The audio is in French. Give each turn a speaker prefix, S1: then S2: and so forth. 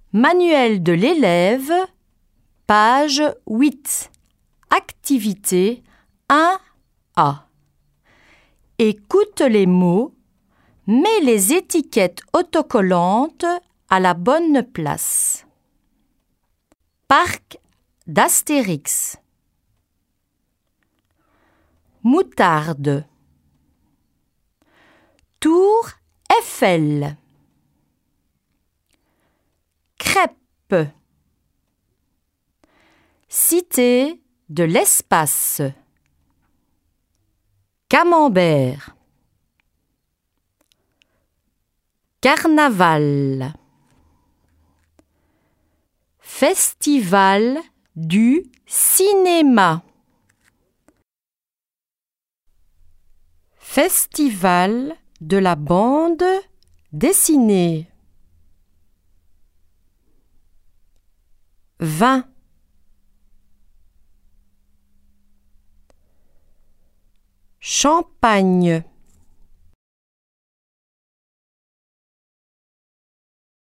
S1: Manuel de l'élève, page 8. Activité 1A. Écoute les mots, mets les étiquettes autocollantes à la bonne place. Parc d'Astérix. Moutarde. Tour Eiffel. Crêpes. Cité de l'espace. Camembert. Carnaval. Festival du cinéma. Festival de la bande dessinée. Vin. Champagne.